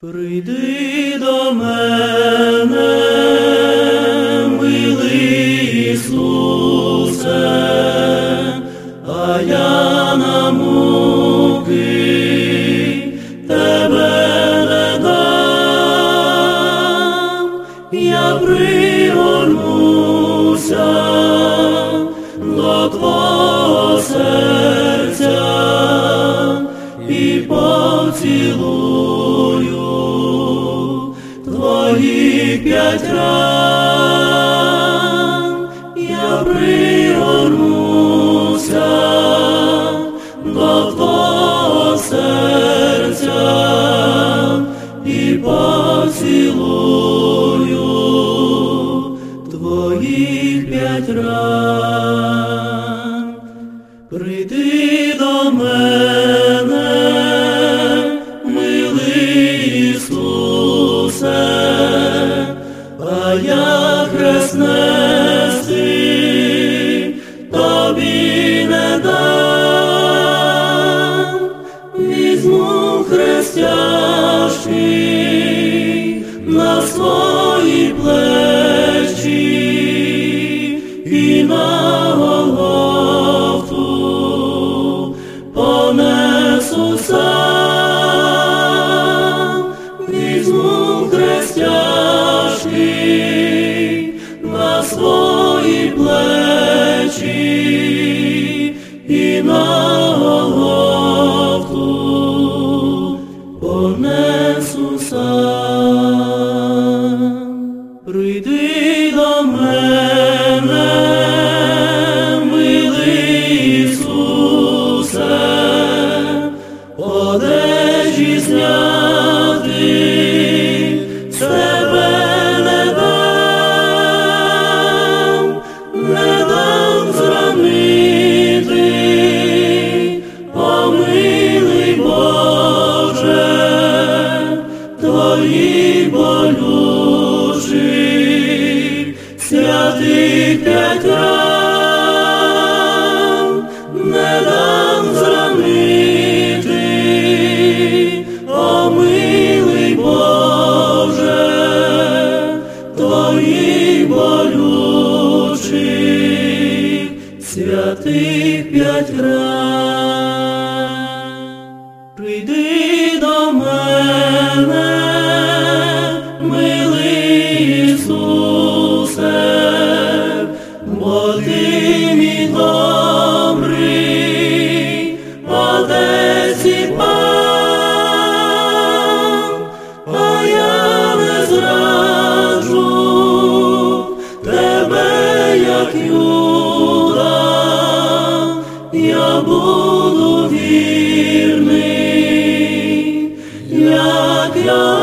Прийди до мене, милий Ісусе, а я на муки тебе не дам. Я пригорнуся до твого серця і поцілую твоїх 5 ран. Я пригорнуся до твого серця і поцілую твоїх 5 ран. Прийди до мене, милий Ісусе, а я хрест нести тобі не дам. Візьму хрест тяжкий на свої плечі і на Голгофу понесу сам. Візьму хрест тяжкий на свої плечі і на Голгофу понесу сам. Прийди до мене, милий Ісусе, одежі зняти з тебе не дам зранити, о милий Боже, твої болючих святих 5 ран. Не дам зранити, о милий Боже, твої болючих святих 5 ран. Прийди до мене, милий Ісусе, бо ти мій добрий Отець і Пан, а я не зраджу тебе, як Юда. Я буду вірний, як я.